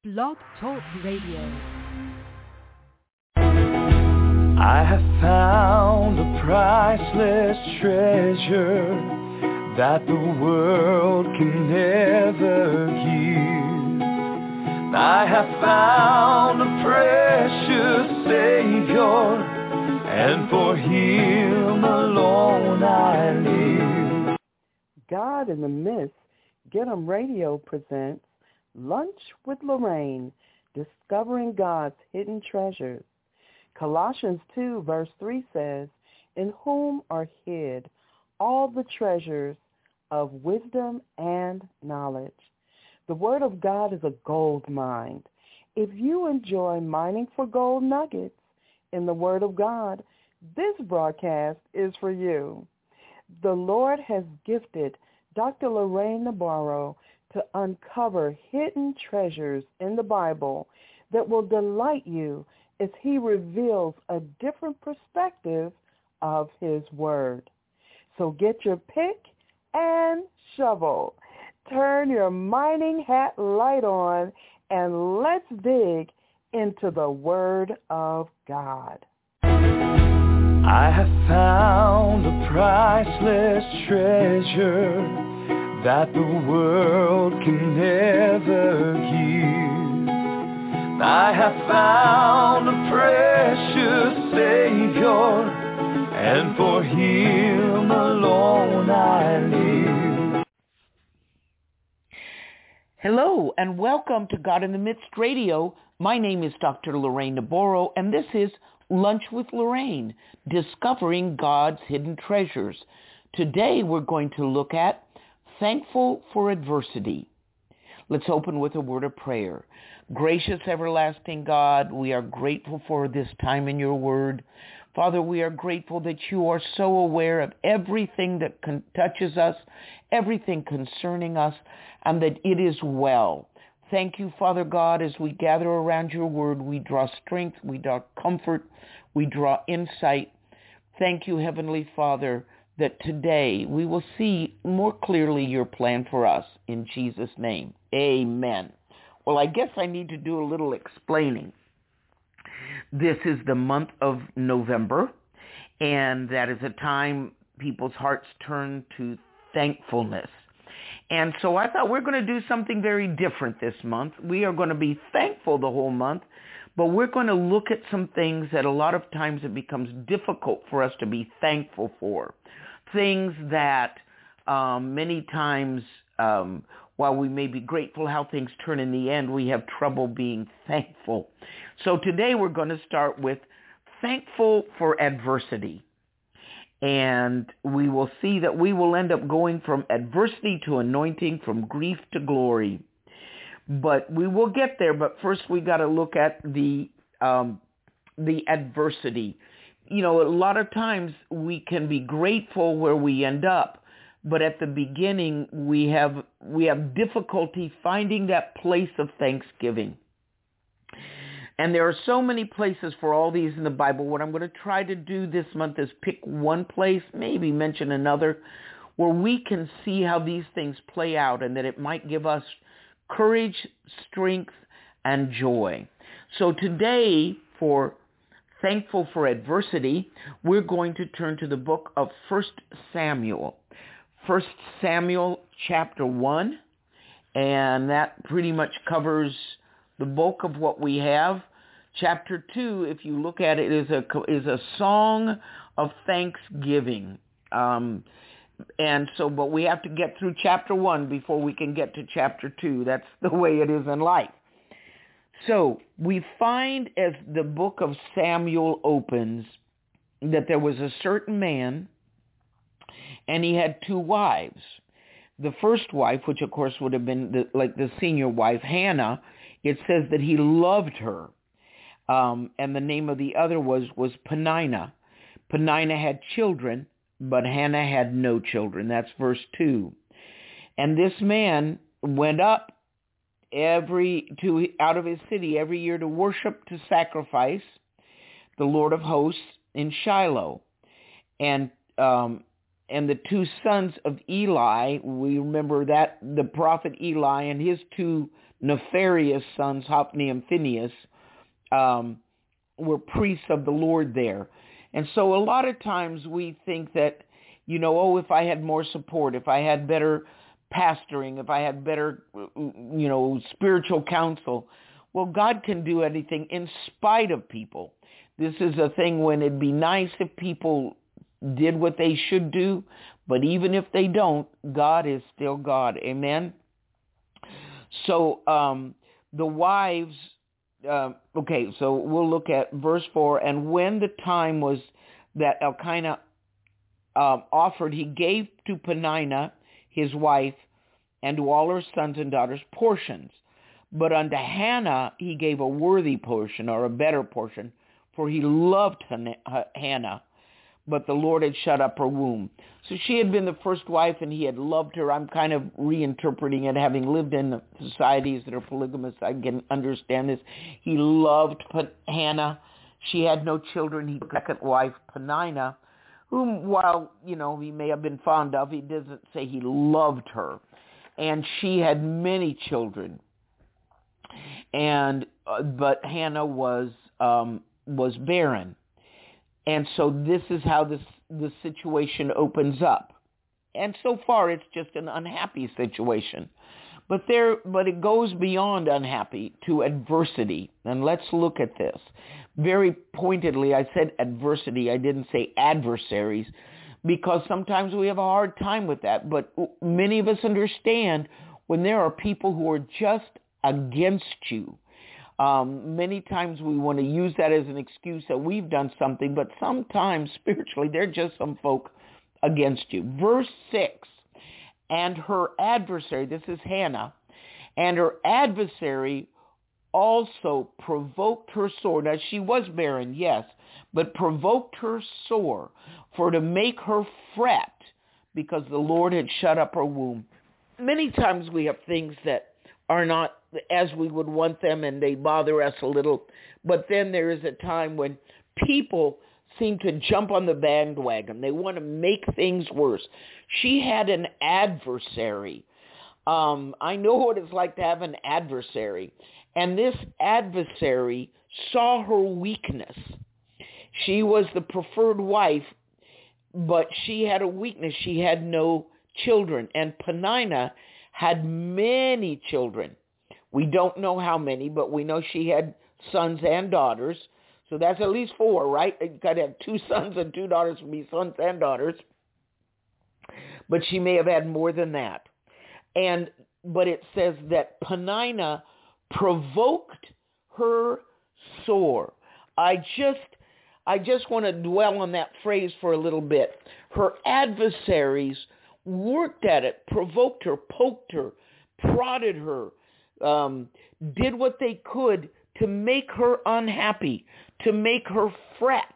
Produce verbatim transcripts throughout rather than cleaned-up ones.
Blog Talk Radio. I have found a priceless treasure that the world can never give. I have found a precious Savior, and for Him alone I live. God in the Midst, Get 'em Radio presents Lunch with Lorraine, Discovering God's Hidden Treasures. Colossians two verse three says, in whom are hid all the treasures of wisdom and knowledge. The Word of God is a gold mine. If you enjoy mining for gold nuggets in the Word of God, this broadcast is for you. The Lord has gifted Doctor Lorraine Nabarro to uncover hidden treasures in the Bible that will delight you as he reveals a different perspective of his word. So get your pick and shovel. Turn your mining hat light on, and let's dig into the Word of God. I have found a priceless treasure that the world can never give. I have found a precious Savior, and for Him alone I live. Hello, and welcome to God in the Midst Radio. My name is Doctor Lorraine Nabarro, and this is Lunch with Lorraine, Discovering God's Hidden Treasures. Today we're going to look at Thankful for Adversity. Let's open with a word of prayer. Gracious, everlasting God, we are grateful for this time in your word. Father, we are grateful that you are so aware of everything that con- touches us, everything concerning us, and that it is well. Thank you, Father God, as we gather around your word, we draw strength, we draw comfort, we draw insight. Thank you, Heavenly Father, that today we will see more clearly your plan for us. In Jesus' name, amen. Well, I guess I need to do a little explaining. This is the month of November, and that is a time people's hearts turn to thankfulness. And so I thought we're going to do something very different this month. We are going to be thankful the whole month, but we're going to look at some things that a lot of times it becomes difficult for us to be thankful for. Things that um, many times, um, while we may be grateful how things turn in the end, we have trouble being thankful. So today we're going to start with thankful for adversity. And we will see that we will end up going from adversity to anointing, from grief to glory. But we will get there. But first we got to look at the um, the adversity. You know, a lot of times we can be grateful where we end up, but at the beginning we have we have difficulty finding that place of thanksgiving. And there are so many places for all these in the Bible. What I'm going to try to do this month is pick one place, maybe mention another, where we can see how these things play out and that it might give us courage, strength, and joy. So today, for Thankful for Adversity, we're going to turn to the book of First Samuel. First Samuel chapter one, and that pretty much covers the bulk of what we have. Chapter two, if you look at it, is a is a song of thanksgiving. Um, and so, but we have to get through chapter one before we can get to chapter two. That's the way it is in life. So we find as the book of Samuel opens that there was a certain man, and he had two wives. The first wife, which of course would have been the, like the senior wife, Hannah, it says that he loved her. Um, and the name of the other was, was Peninnah. Peninnah had children, but Hannah had no children. That's verse two. And this man went up every to out of his city every year to worship, to sacrifice the Lord of hosts in Shiloh. And um, and the two sons of Eli, we remember that the prophet Eli and his two nefarious sons, Hophni and Phinehas, um, were priests of the Lord there. And so a lot of times we think that, you know, oh, if I had more support, if I had better pastoring, if I had better, you know, spiritual counsel, well, God can do anything in spite of people. This is a thing when it'd be nice if people did what they should do, but even if they don't, God is still God. Amen? So um, the wives, uh, okay, so we'll look at verse four. And when the time was that Elkanah um, offered, he gave to Peninnah, his wife, and to all her sons and daughters portions. But unto Hannah he gave a worthy portion, or a better portion, for he loved Hannah, but the Lord had shut up her womb. So she had been the first wife, and he had loved her. I'm kind of reinterpreting it, having lived in societies that are polygamous. I can understand this. He loved Hannah. She had no children. He second wife, Peninnah, whom, while, you know, he may have been fond of, he doesn't say he loved her. And she had many children. And uh, but Hannah was um, was barren. And so this is how this the situation opens up. And so far it's just an unhappy situation. But there but it goes beyond unhappy to adversity. And let's look at this. Very pointedly, I said adversity. I didn't say adversaries, because sometimes we have a hard time with that. But many of us understand when there are people who are just against you. Um, many times we want to use that as an excuse that we've done something, but sometimes spiritually they're just some folk against you. Verse six, and her adversary, this is Hannah, and her adversary also provoked her sore. Now she was barren, yes, but provoked her sore for to make her fret, because the Lord had shut up her womb. Many times we have things that are not as we would want them, and they bother us a little. But then there is a time when people seem to jump on the bandwagon. They want to make things worse. She had an adversary. Um, I know what it's like to have an adversary. And this adversary saw her weakness. She was the preferred wife, but she had a weakness. She had no children. And Peninnah had many children. We don't know how many, but we know she had sons and daughters. So that's at least four, right? You got to have two sons and two daughters to be sons and daughters. But she may have had more than that. And but it says that Peninnah provoked her sore. I just I just want to dwell on that phrase for a little bit. Her adversaries worked at it, provoked her, poked her, prodded her, um, did what they could to make her unhappy, to make her fret.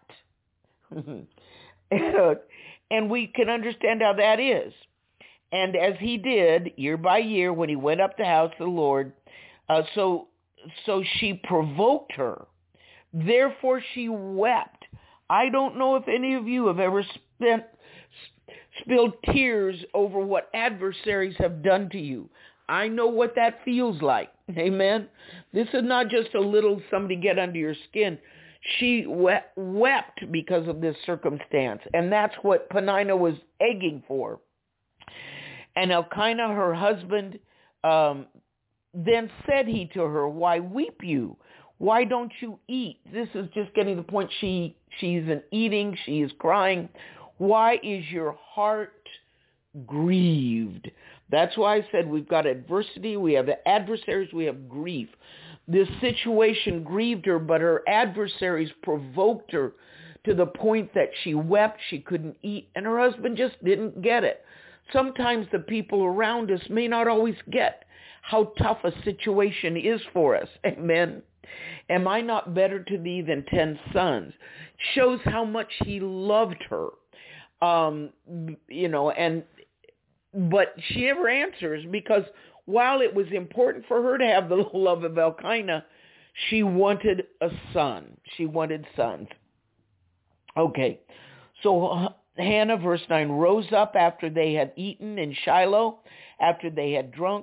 And we can understand how that is. And as he did year by year when he went up to the house of the Lord, uh, so so she provoked her. Therefore she wept. I don't know if any of you have ever spent spilled tears over what adversaries have done to you. I know what that feels like. Amen. This is not just a little somebody get under your skin. She wept, wept because of this circumstance. And that's what Peninnah was egging for. And Elkanah, her husband, um, then said he to her, why weep you? Why don't you eat? This is just getting to the point. She, she isn't eating. She is crying. Why is your heart grieved? That's why I said we've got adversity, we have adversaries, we have grief. This situation grieved her, but her adversaries provoked her to the point that she wept, she couldn't eat, and her husband just didn't get it. Sometimes the people around us may not always get how tough a situation is for us. Amen. Am I not better to thee than ten sons? Shows how much he loved her. Um, you know, and but she never answers, because while it was important for her to have the love of Elkanah, she wanted a son. She wanted sons. Okay, so Hannah, verse nine, rose up after they had eaten in Shiloh, after they had drunk.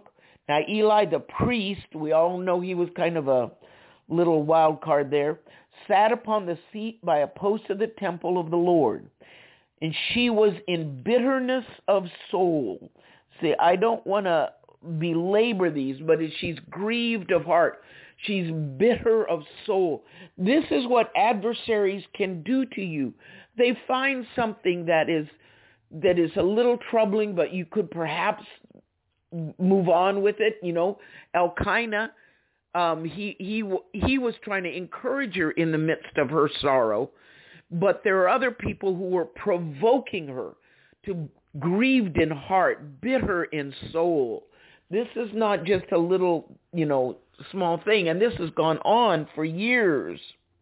Now, Eli the priest, we all know he was kind of a little wild card there, sat upon the seat by a post of the temple of the Lord. And she was in bitterness of soul. See, I don't want to belabor these, but she's grieved of heart. She's bitter of soul. This is what adversaries can do to you. They find something that is that is a little troubling, but you could perhaps move on with it. You know, Elkanah, um, he he he was trying to encourage her in the midst of her sorrow, but there are other people who were provoking her to grieved in heart, bitter in soul. This is not just a little, you know, small thing, and this has gone on for years.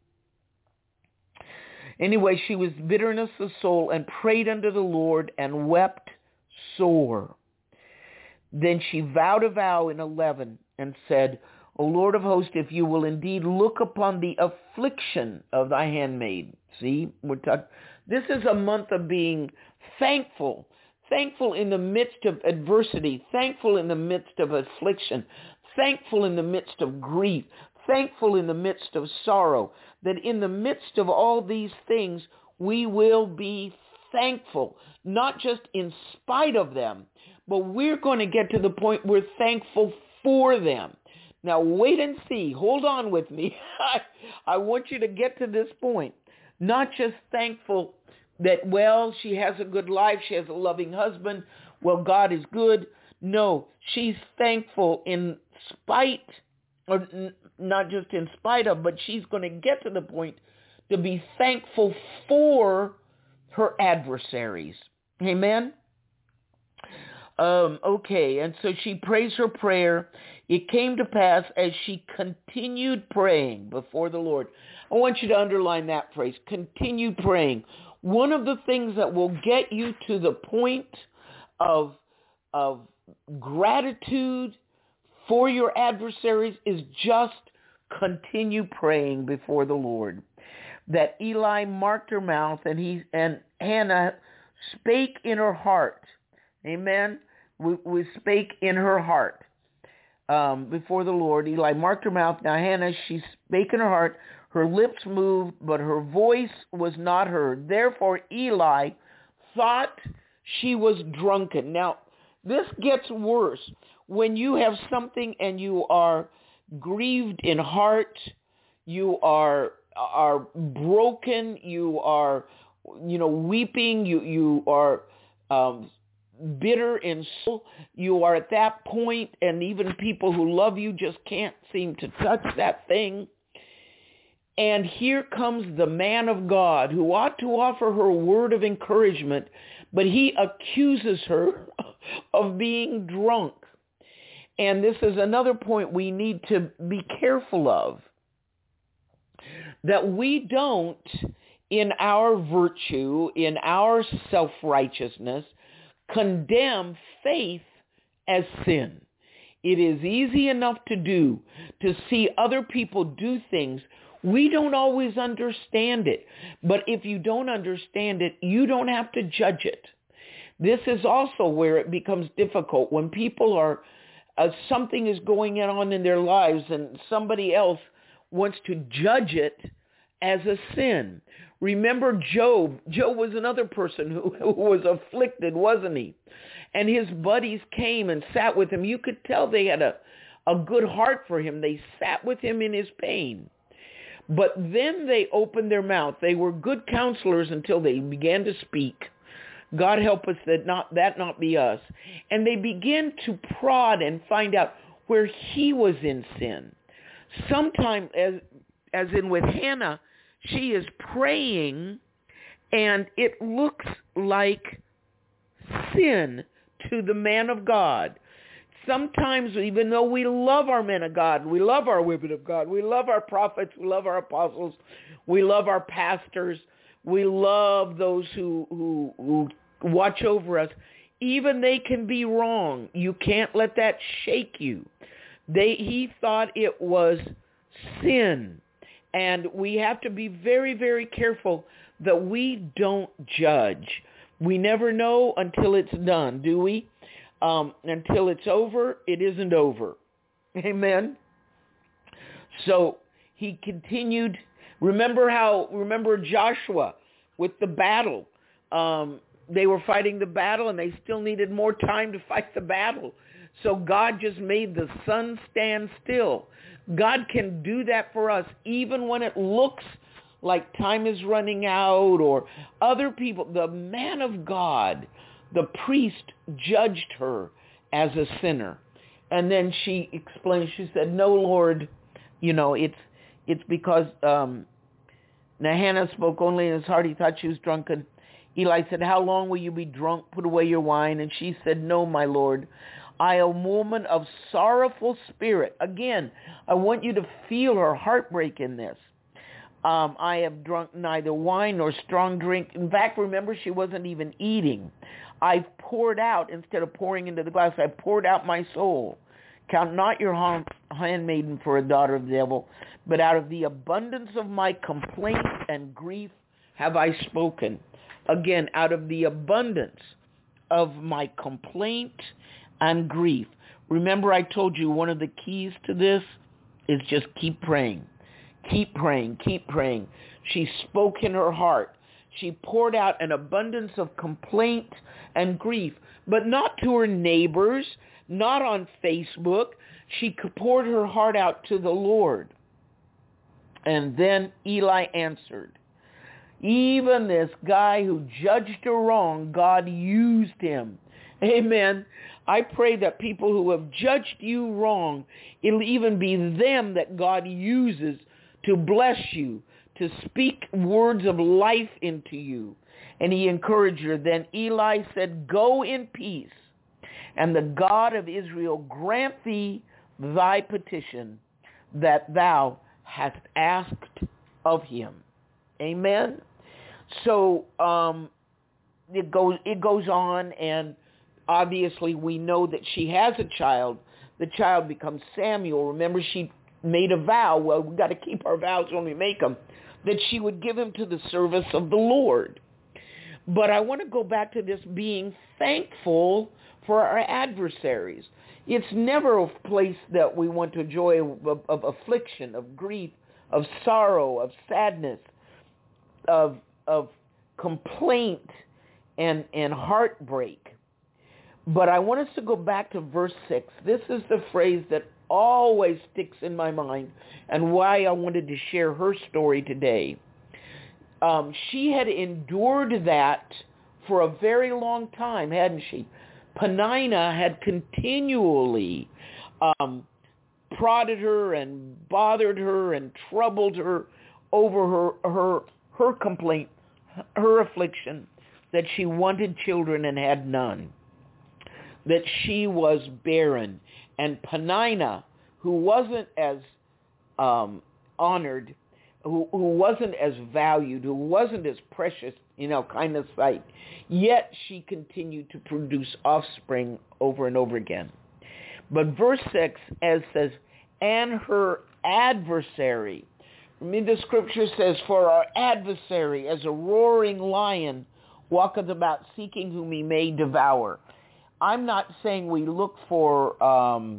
Anyway, she was bitterness of soul and prayed unto the Lord and wept sore. Then she vowed a vow in eleven and said, O Lord of hosts, if you will indeed look upon the affliction of thy handmaid. See, we're talking. This is a month of being thankful. Thankful in the midst of adversity. Thankful in the midst of affliction. Thankful in the midst of grief. Thankful in the midst of sorrow. That in the midst of all these things, we will be thankful. Not just in spite of them, but we're going to get to the point we're thankful for them. Now, wait and see. Hold on with me. I, I want you to get to this point. Not just thankful that, well, she has a good life, she has a loving husband, well, God is good. No, she's thankful in spite, or n- not just in spite of, but she's going to get to the point to be thankful for her adversaries. Amen? Um, okay, and so she prays her prayer. It came to pass as she continued praying before the Lord. I want you to underline that phrase, continued praying. One of the things that will get you to the point of, of gratitude for your adversaries is just continue praying before the Lord. That Eli marked her mouth, and he and Hannah spake in her heart. Amen. We, we spake in her heart um, before the Lord. Eli marked her mouth. Now Hannah, she spake in her heart. Her lips moved, but her voice was not heard. Therefore Eli thought she was drunken. Now, this gets worse. When you have something and you are grieved in heart, you are are broken, you are, you know, weeping, you you are um, bitter in soul, you are at that point, and even people who love you just can't seem to touch that thing. And here comes the man of God who ought to offer her a word of encouragement, but he accuses her of being drunk. And this is another point we need to be careful of, that we don't, in our virtue, in our self-righteousness, condemn faith as sin. It is easy enough to do, to see other people do things. We don't always understand it, but if you don't understand it, you don't have to judge it. This is also where it becomes difficult when people are, uh, something is going on in their lives and somebody else wants to judge it as a sin. Remember Job. Job was another person who, who was afflicted, wasn't he? And his buddies came and sat with him. You could tell they had a, a good heart for him. They sat with him in his pain. But then they opened their mouth. They were good counselors until they began to speak. God help us that not that not be us. And they began to prod and find out where he was in sin. Sometimes, as as in with Hannah, she is praying, and it looks like sin to the man of God. Sometimes, even though we love our men of God, we love our women of God, we love our prophets, we love our apostles, we love our pastors, we love those who, who, who watch over us, even they can be wrong. You can't let that shake you. They, he thought it was sin. And we have to be very, very careful that we don't judge. We never know until it's done, do we? Um, until it's over, it isn't over. Amen. So he continued. Remember how, remember Joshua with the battle. Um, they were fighting the battle and they still needed more time to fight the battle. So God just made the sun stand still. God can do that for us even when it looks like time is running out or other people. The man of God, the priest, judged her as a sinner. And then she explained, she said, no, Lord, you know, it's it's because um, Hannah spoke only in his heart. He thought she was drunken. Eli said, how long will you be drunk? Put away your wine. And she said, no, my Lord. I am a woman of sorrowful spirit. Again, I want you to feel her heartbreak in this. Um, I have drunk neither wine nor strong drink. In fact, remember, she wasn't even eating. I've poured out, instead of pouring into the glass, I poured out my soul. Count not your handmaiden for a daughter of the devil, but out of the abundance of my complaint and grief have I spoken. Again, out of the abundance of my complaint and grief. Remember, I told you one of the keys to this is just keep praying. Keep praying, keep praying. She spoke in her heart. She poured out an abundance of complaint and grief, but not to her neighbors, not on Facebook. She poured her heart out to the Lord. And then Eli answered. Even this guy who judged her wrong, God used him. Amen. I pray that people who have judged you wrong, it'll even be them that God uses to bless you, to speak words of life into you. And he encouraged her. Then Eli said, go in peace, and the God of Israel grant thee thy petition that thou hast asked of him. Amen. So um, it goes it goes on, and obviously we know that she has a child. The child becomes Samuel. Remember, she made a vow. Well, we got to keep our vows when we make them, that she would give him to the service of the Lord. But I want to go back to this being thankful for our adversaries. It's never a place that we want to enjoy of, of, of affliction, of grief, of sorrow, of sadness, of of complaint and and heartbreak. But I want us to go back to verse six. This is the phrase that always sticks in my mind and why I wanted to share her story today. Um, she had endured that for a very long time, hadn't she? Peninnah had continually um, prodded her and bothered her and troubled her over her her her complaint, her affliction, that she wanted children and had none, that she was barren. And Peninnah, who wasn't as um, honored, who, who wasn't as valued, who wasn't as precious in Elkanah's sight, yet she continued to produce offspring over and over again. But verse six as says, and her adversary. I mean, the scripture says, for our adversary, as a roaring lion, walketh about seeking whom he may devour. I'm not saying we look for um,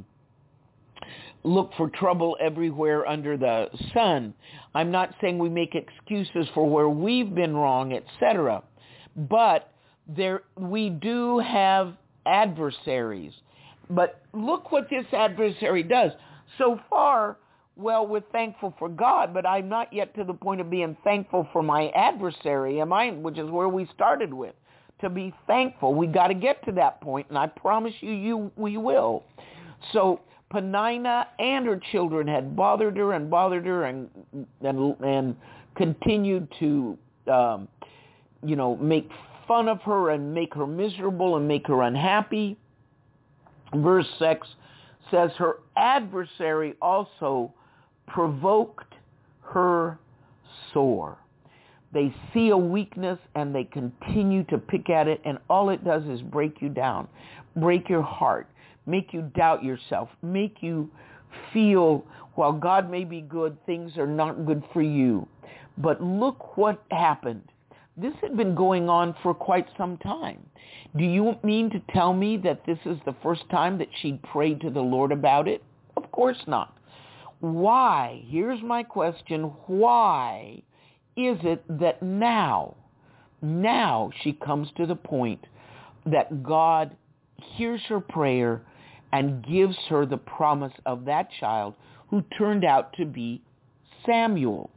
look for trouble everywhere under the sun. I'm not saying we make excuses for where we've been wrong, et cetera. But there, we do have adversaries. But look what this adversary does. So far, well, we're thankful for God, but I'm not yet to the point of being thankful for my adversary, am I? Which is where we started with. To be thankful, we got to get to that point, and I promise you, you we will. So Peninnah and her children had bothered her and bothered her and and, and continued to, um, you know, make fun of her and make her miserable and make her unhappy. Verse six says, her adversary also provoked her sore. They see a weakness and they continue to pick at it, and all it does is break you down, break your heart, make you doubt yourself, make you feel, while God may be good, things are not good for you. But look what happened. this had been going on for quite some time. Do you mean to tell me that this is the first time that she'd prayed to the Lord about it? Of course not. Why? Here's my question. Why is it that now, now she comes to the point that God hears her prayer and gives her the promise of that child who turned out to be Samuel?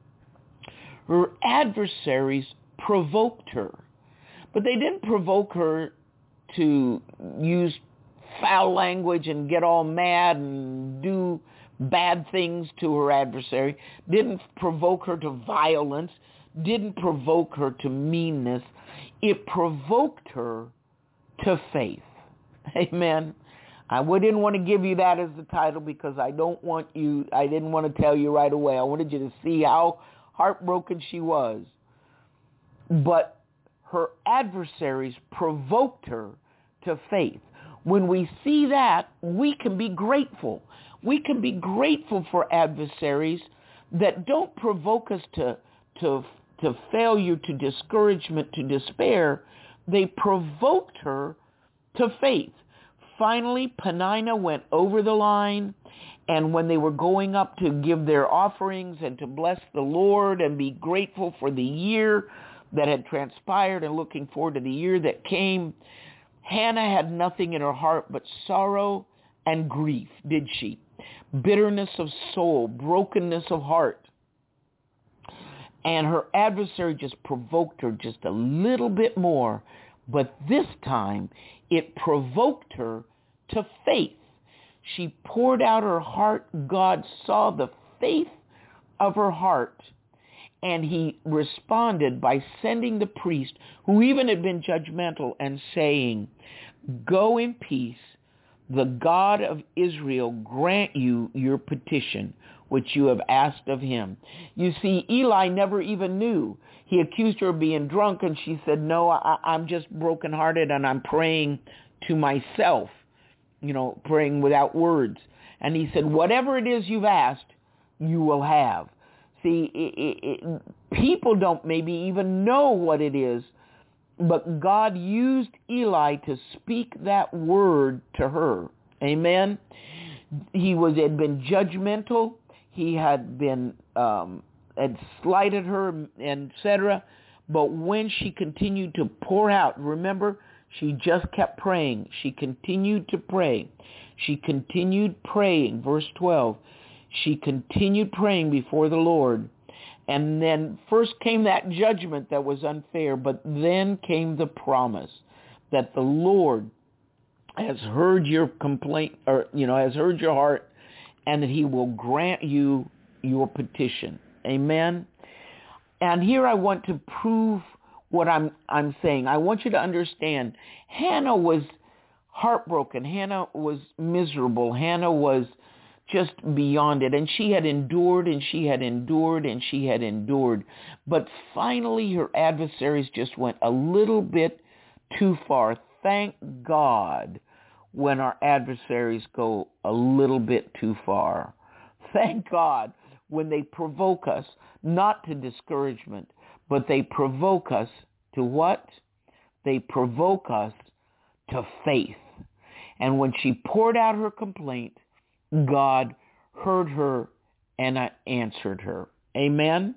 Her adversaries provoked her, but they didn't provoke her to use foul language and get all mad and do bad things to her adversary, didn't provoke her to violence, didn't provoke her to meanness. It provoked her to faith. Amen. I didn't want to give you that as the title because I don't want you, I didn't want to tell you right away. I wanted you to see how heartbroken she was. But her adversaries provoked her to faith. When we see that, we can be grateful. We can be grateful for adversaries that don't provoke us to, to, to failure, to discouragement, to despair. They provoked her to faith. Finally, Peninnah went over the line, and when they were going up to give their offerings and to bless the Lord and be grateful for the year that had transpired and looking forward to the year that came, Hannah had nothing in her heart but sorrow and grief, did she? Bitterness of soul, brokenness of heart. And her adversary just provoked her just a little bit more. But this time, it provoked her to faith. She poured out her heart. God saw the faith of her heart. And he responded by sending the priest, who even had been judgmental, and saying, "Go in peace. The God of Israel grant you your petition, which you have asked of him." You see, Eli never even knew. He accused her of being drunk, and she said, "No, I, I'm just brokenhearted, and I'm praying to myself, you know, praying without words." And he said, "Whatever it is you've asked, you will have." See, it, it, it, people don't maybe even know what it is, but God used Eli to speak that word to her. Amen. He was had been judgmental. He had been um, had slighted her, et cetera. But when she continued to pour out, remember, she just kept praying. She continued to pray. She continued praying. Verse twelve. She continued praying before the Lord. And then first came that judgment that was unfair, but then came the promise that the Lord has heard your complaint, or, you know, has heard your heart, and that he will grant you your petition. Amen. And here I want to prove what I'm I'm saying. I want you to understand, Hannah was heartbroken. Hannah was miserable. Hannah was just beyond it. And she had endured and she had endured and she had endured. But finally her adversaries just went a little bit too far. Thank God when our adversaries go a little bit too far. Thank God when they provoke us, not to discouragement, but they provoke us to what? They provoke us to faith. And when she poured out her complaint, God heard her and answered her. Amen?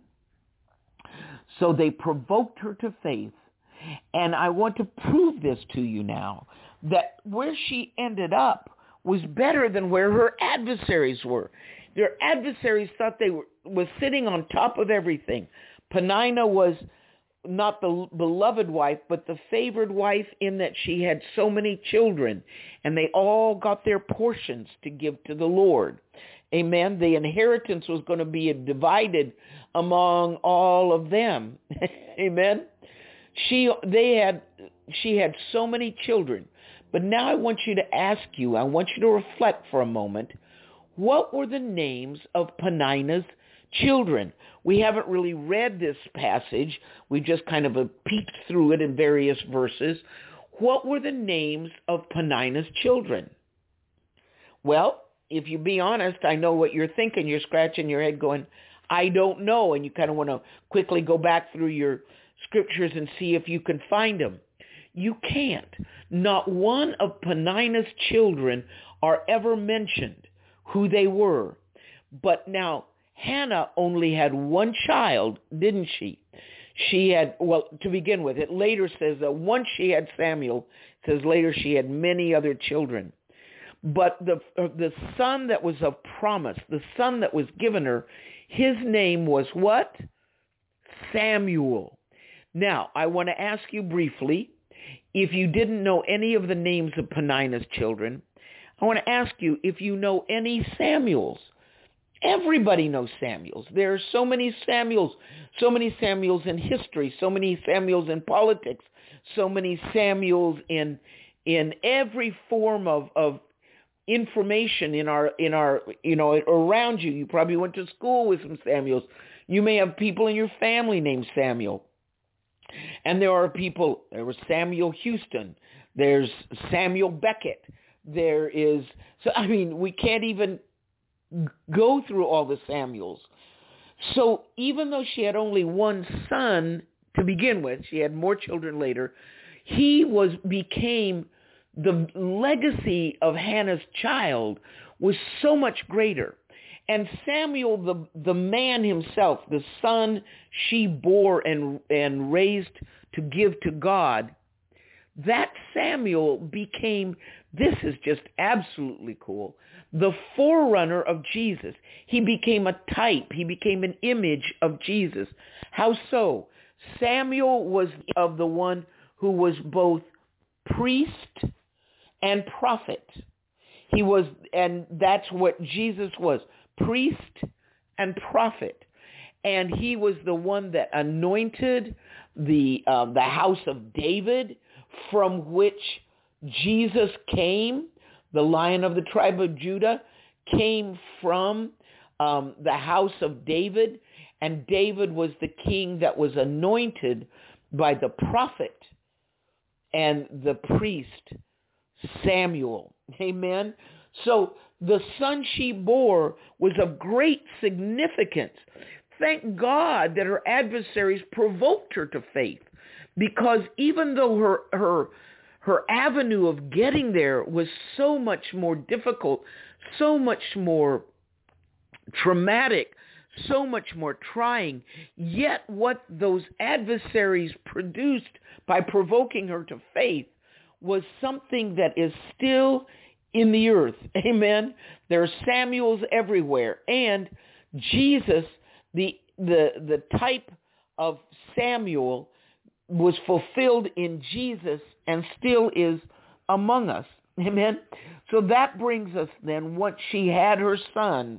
So they provoked her to faith. And I want to prove this to you now, that where she ended up was better than where her adversaries were. Their adversaries thought they were was sitting on top of everything. Peninnah was not the beloved wife, but the favored wife, in that she had so many children, and they all got their portions to give to the Lord. Amen. The inheritance was going to be divided among all of them. Amen. She, they had, she had so many children. But now I want you to ask you, I want you to reflect for a moment, what were the names of Peninnah's children? We haven't really read this passage. We just kind of peeked through it in various verses. What were the names of Peninnah's children? Well, if you be honest, I know what you're thinking. You're scratching your head going, I don't know. And you kind of want to quickly go back through your scriptures and see if you can find them. You can't. Not one of Peninnah's children are ever mentioned, who they were. But now, Hannah only had one child, didn't she? She had, well, to begin with, it later says that once she had Samuel, it says later she had many other children. But the the son that was of promise, the son that was given her, his name was what? Samuel. Now, I want to ask you briefly, if you didn't know any of the names of Peninnah's children, I want to ask you if you know any Samuels. Everybody knows Samuels. There are so many Samuels, so many Samuels in history, so many Samuels in politics, so many Samuels in in every form of, of information in our in our you know around you. You probably went to school with some Samuels. You may have people in your family named Samuel. And there are people, there was Samuel Houston, there's Samuel Beckett, there is, so I mean, we can't even go through all the Samuels. So even though she had only one son to begin with, she had more children later, he was became, the legacy of Hannah's child was so much greater. And Samuel, the, the man himself, the son she bore and, and raised to give to God, that Samuel became, this is just absolutely cool, the forerunner of Jesus. He became a type. He became an image of Jesus. How so? Samuel was of the one who was both priest and prophet. He was, and that's what Jesus was, priest and prophet. And he was the one that anointed the uh, the house of David, from which Jesus came. The Lion of the tribe of Judah came from um, the house of David, and David was the king that was anointed by the prophet and the priest Samuel. Amen. So the son she bore was of great significance. Thank God that her adversaries provoked her to faith, because even though her her her avenue of getting there was so much more difficult, so much more traumatic, so much more trying, yet what those adversaries produced by provoking her to faith was something that is still in the earth. Amen. There are Samuels everywhere. And Jesus, the the the type of Samuel, was fulfilled in Jesus and still is among us. Amen. So that brings us then, once she had her son,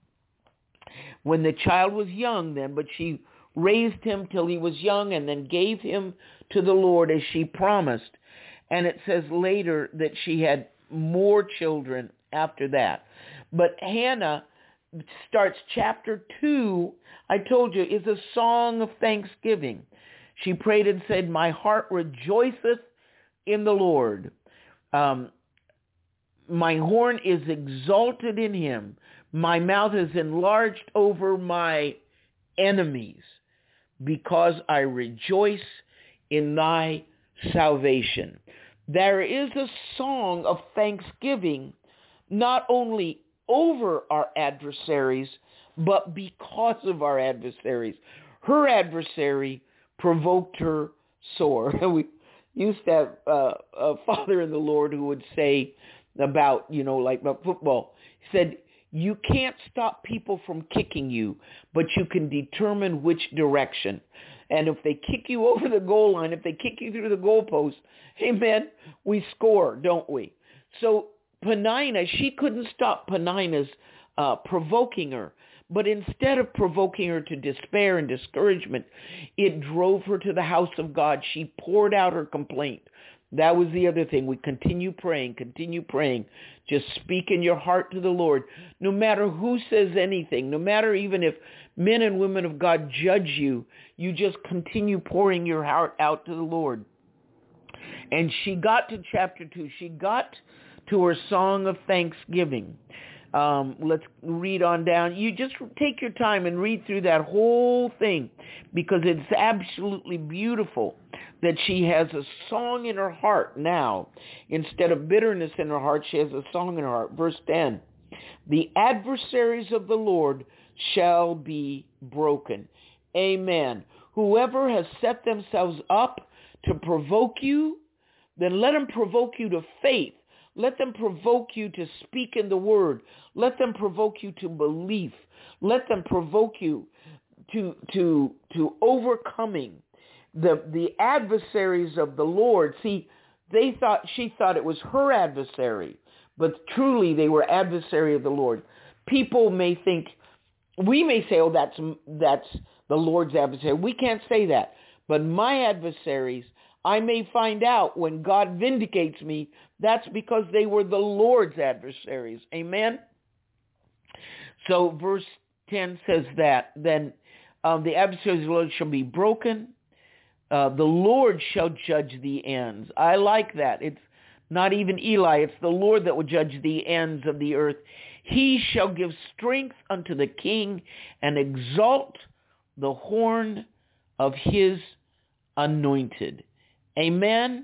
when the child was young then, but she raised him till he was young and then gave him to the Lord as she promised. And it says later that she had more children after that. But Hannah starts chapter two, I told you, is a song of thanksgiving. She prayed and said, my heart rejoiceth in the Lord. Um, my horn is exalted in him. My mouth is enlarged over my enemies, because I rejoice in thy salvation. There is a song of thanksgiving, not only over our adversaries, but because of our adversaries. Her adversary provoked her sore. We used to have uh, a father in the Lord who would say about, you know, like about football. He said, you can't stop people from kicking you, but you can determine which direction. And if they kick you over the goal line, if they kick you through the goalpost, amen, we score, don't we? So Peninnah, she couldn't stop Peninnah's uh, provoking her. But instead of provoking her to despair and discouragement, it drove her to the house of God. She poured out her complaint. That was the other thing. We continue praying, continue praying. Just speak in your heart to the Lord. No matter who says anything, no matter even if men and women of God judge you, you just continue pouring your heart out to the Lord. And she got to chapter two. She got to her song of thanksgiving. Um, let's read on down. You just take your time and read through that whole thing because it's absolutely beautiful that she has a song in her heart now. Instead of bitterness in her heart, she has a song in her heart. Verse ten, the adversaries of the Lord shall be broken. Amen. Whoever has set themselves up to provoke you, then let them provoke you to faith. Let them provoke you to speak in the word. Let them provoke you to belief. Let them provoke you to to to overcoming the the adversaries of the Lord. See, they thought she thought it was her adversary, but truly they were adversary of the Lord. People may think, we may say, oh, that's that's the Lord's adversary. We can't say that. But my adversaries, I may find out when God vindicates me, that's because they were the Lord's adversaries. Amen? So verse ten says that, then um, the adversaries of the Lord shall be broken. Uh, the Lord shall judge the ends. I like that. It's not even Eli. It's the Lord that will judge the ends of the earth. He shall give strength unto the king and exalt the horn of his anointed. Amen?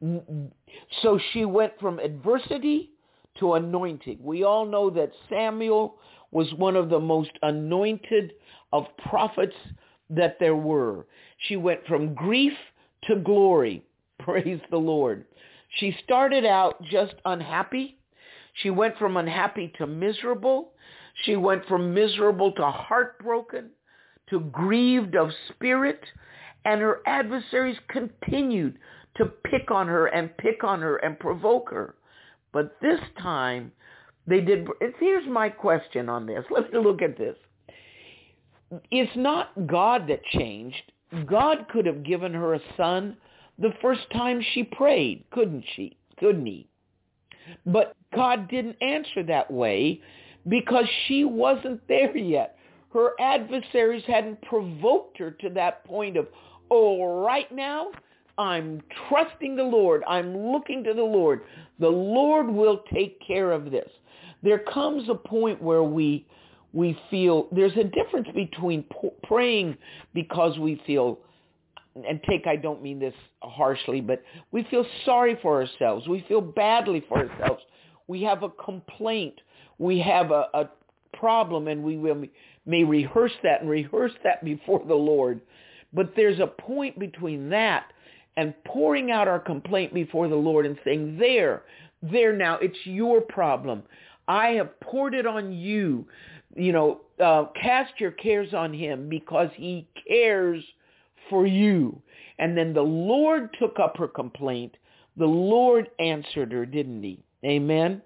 So she went from adversity to anointing. We all know that Samuel was one of the most anointed of prophets that there were. She went from grief to glory. Praise the Lord. She started out just unhappy. She went from unhappy to miserable. She went from miserable to heartbroken, to grieved of spirit, and her adversaries continued to pick on her and pick on her and provoke her. But this time, they did. Here's my question on this. Let's look at this. It's not God that changed. God could have given her a son the first time she prayed, couldn't she? Couldn't he? But God didn't answer that way because she wasn't there yet. Her adversaries hadn't provoked her to that point of, oh, right now, I'm trusting the Lord. I'm looking to the Lord. The Lord will take care of this. There comes a point where we we feel there's a difference between p- praying because we feel, and take, I don't mean this harshly, but we feel sorry for ourselves. We feel badly for ourselves. We have a complaint. We have a, a problem, and we will, may rehearse that and rehearse that before the Lord. But there's a point between that and pouring out our complaint before the Lord and saying, there, there now, it's your problem. I have poured it on you. You know, uh, cast your cares on him because he cares for you. And then the Lord took up her complaint. The Lord answered her, didn't he? Amen.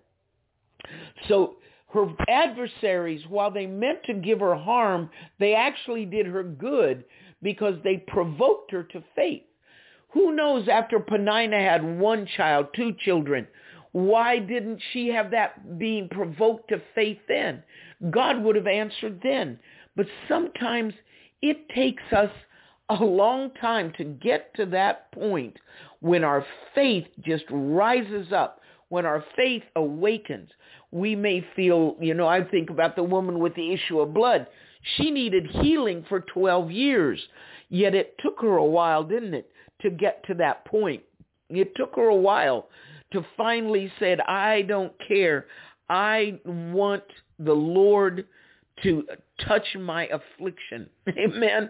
So her adversaries, while they meant to give her harm, they actually did her good because they provoked her to faith. Who knows, after Peninnah had one child, two children, why didn't she have that being provoked to faith then? God would have answered then. But sometimes it takes us a long time to get to that point when our faith just rises up, when our faith awakens. We may feel, you know, I think about the woman with the issue of blood. She needed healing for twelve years, yet it took her a while, didn't it, to get to that point. It took her a while to finally say, I don't care. I want the Lord to touch my affliction. Amen.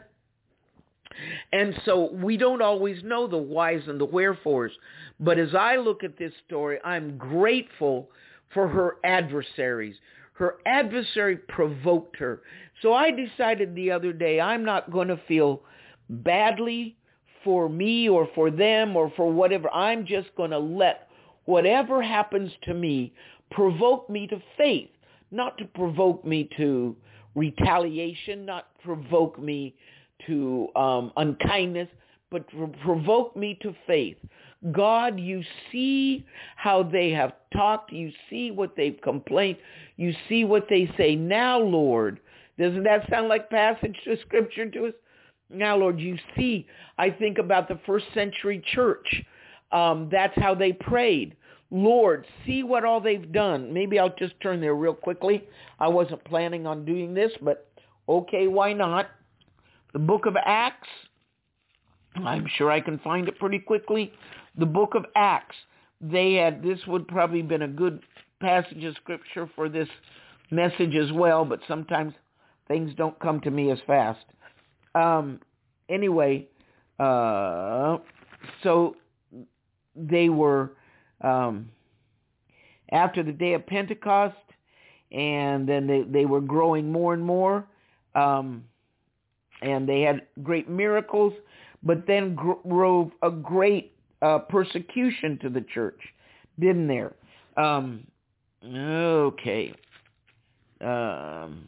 And so we don't always know the whys and the wherefores. But as I look at this story, I'm grateful for her adversaries. Her adversary provoked her. So I decided the other day, I'm not going to feel badly for me or for them or for whatever. I'm just going to let whatever happens to me provoke me to faith, not to provoke me to retaliation, not provoke me to um, unkindness, but to provoke me to faith. God, you see how they have talked. You see what they've complained. You see what they say. Now, Lord, doesn't that sound like passage to Scripture to us? Now, Lord, you see, I think about the first century church. Um, that's how they prayed. Lord, see what all they've done. Maybe I'll just turn there real quickly. I wasn't planning on doing this, but okay, why not? The book of Acts. I'm sure I can find it pretty quickly. The book of Acts. They had, this would probably been a good passage of scripture for this message as well, but sometimes things don't come to me as fast. Um, anyway, uh, so they were, um, after the day of Pentecost, and then they, they were growing more and more, um, and they had great miracles, but then drove a great uh, persecution to the church, didn't there? Um, okay. Um,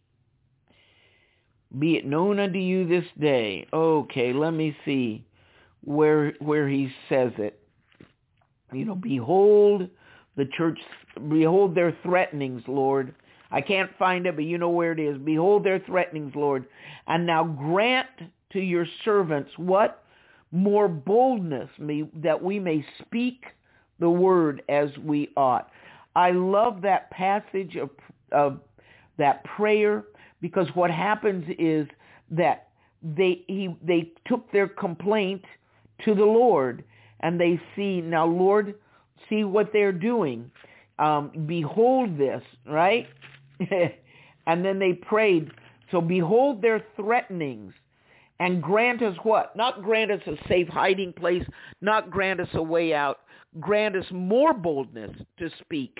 be it known unto you this day. Okay, let me see where where he says it. You know, behold the church, behold their threatenings, Lord. I can't find it, but you know where it is. Behold their threatenings, Lord. And now grant to your servants what? More boldness, may, that we may speak the word as we ought. I love that passage of, of that prayer, because what happens is that they he they took their complaint to the Lord, and they see, now Lord, see what they're doing. Um, behold this, right? And then they prayed, so behold their threatenings, and grant us what? Not grant us a safe hiding place, not grant us a way out, grant us more boldness to speak.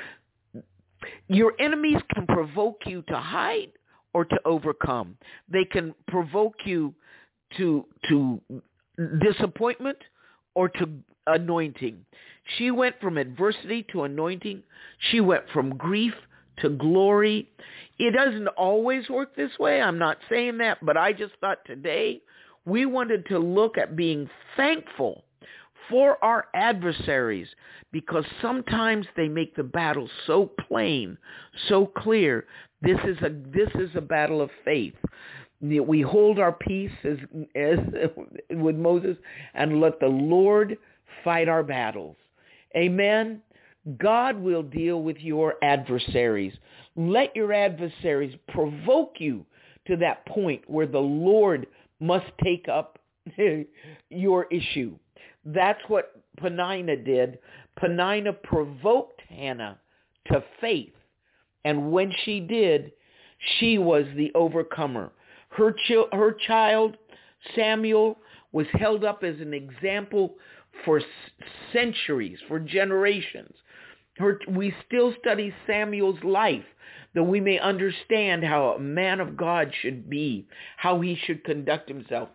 Your enemies can provoke you to hide or to overcome. They can provoke you to to disappointment or to anointing. She went from adversity to anointing. She went from grief to glory. It doesn't always work this way. I'm not saying that, but I just thought today we wanted to look at being thankful for our adversaries, because sometimes they make the battle so plain, so clear. This is a this is a battle of faith. We hold our peace as, as with Moses, and let the Lord fight our battles. Amen. God will deal with your adversaries. Let your adversaries provoke you to that point where the Lord must take up your issue. That's what Peninnah did. Peninnah provoked Hannah to faith. And when she did, she was the overcomer. Her, chi- her child, Samuel, was held up as an example for c- centuries, for generations. Her, we still study Samuel's life, that we may understand how a man of God should be, how he should conduct himself.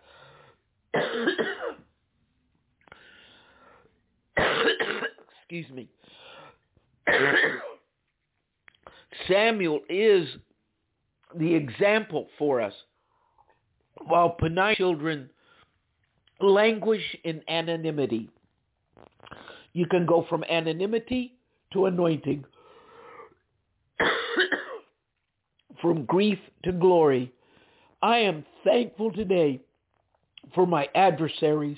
Excuse me. Samuel is the example for us, while Peninnah's children languish in anonymity. You can go from anonymity to anointing, from grief to glory. I am thankful today for my adversaries,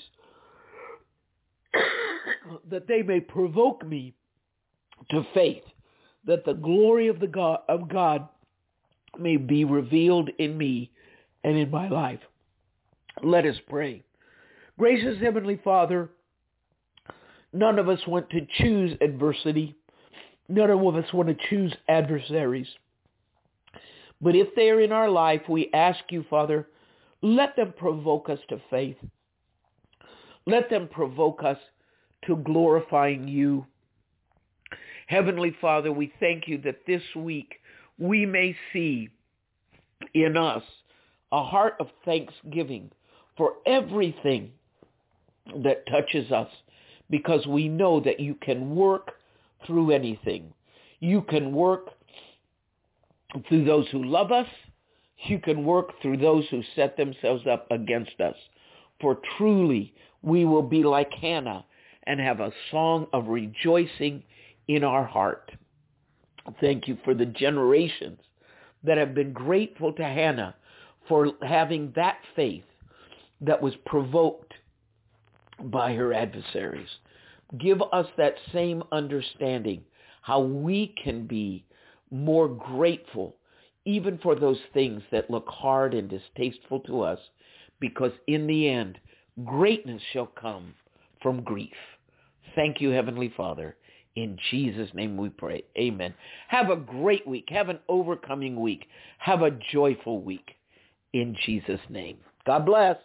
that they may provoke me to faith, that the glory of the God of God may be revealed in me and in my life. Let us pray. Gracious Heavenly Father, none of us want to choose adversity. None of us want to choose adversaries. But if they are in our life, we ask you, Father, let them provoke us to faith. Let them provoke us to glorifying you. Heavenly Father, we thank you that this week we may see in us a heart of thanksgiving for everything that touches us, because we know that you can work through anything. You can work through those who love us. You can work through those who set themselves up against us. For truly we will be like Hannah and have a song of rejoicing in our heart. Thank you for the generations that have been grateful to Hannah for having that faith that was provoked by her adversaries. give us that same understanding, how we can be more grateful even for those things that look hard and distasteful to us, because in the end, greatness shall come from grief. Thank you, Heavenly Father. In Jesus' name we pray. Amen. Have a great week. Have an overcoming week. Have a joyful week. In Jesus' name. God bless.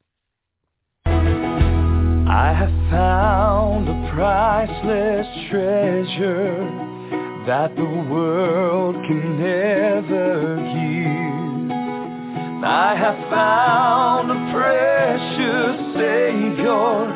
I have found a priceless treasure that the world can never give. I have found a precious Savior,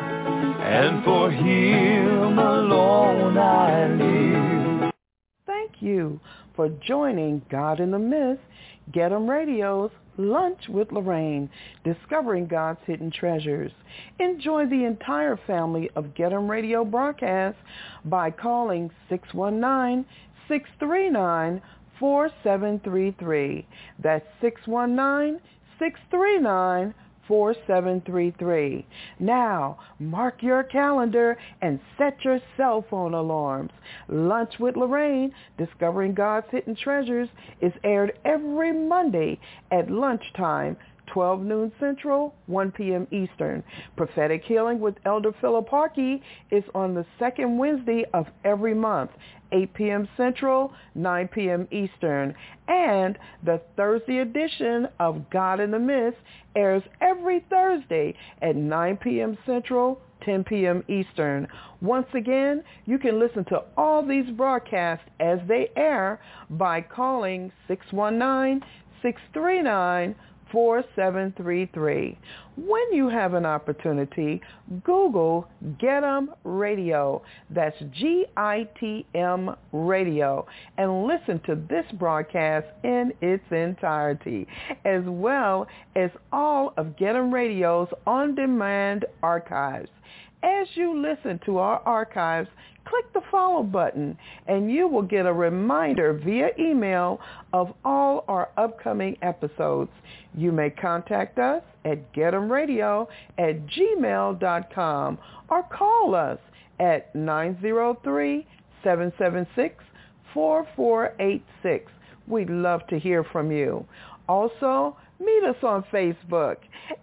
and for Him alone I live. Thank you for joining God in the Midst, Get 'em Radio's Lunch with Lorraine, Discovering God's Hidden Treasures. Enjoy the entire family of Get 'em Radio broadcasts by calling six one nine, six three nine, four seven three three. That's six one nine, six three nine, four seven three three. Now, mark your calendar and set your cell phone alarms. Lunch with Lorraine, Discovering God's Hidden Treasures, is aired every Monday at lunchtime, twelve noon Central, one p.m. Eastern. Prophetic Healing with Elder Philip Harkey is on the second Wednesday of every month, eight p.m. Central, nine p.m. Eastern. And the Thursday edition of God in the Midst airs every Thursday at nine p.m. Central, ten p.m. Eastern. Once again, you can listen to all these broadcasts as they air by calling six one nine, six three nine, four seven three three. When you have an opportunity, Google Get 'em Radio. That's G I T M Radio. And listen to this broadcast in its entirety, as well as all of Get 'em Radio's on-demand archives. As you listen to our archives, click the follow button and you will get a reminder via email of all our upcoming episodes. You may contact us at get em radio at gmail dot com or call us at nine zero three, seven seven six, four four eight six. We'd love to hear from you. Also, meet us on Facebook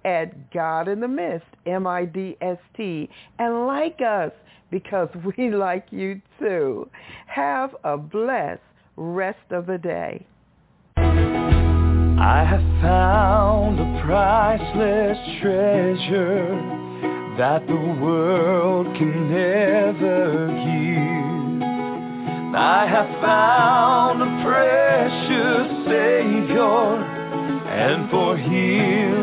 at God in the Midst, M I D S T, and like us because we like you too. Have a blessed rest of the day. I have found a priceless treasure that the world can never give. I have found a precious Savior, and for Him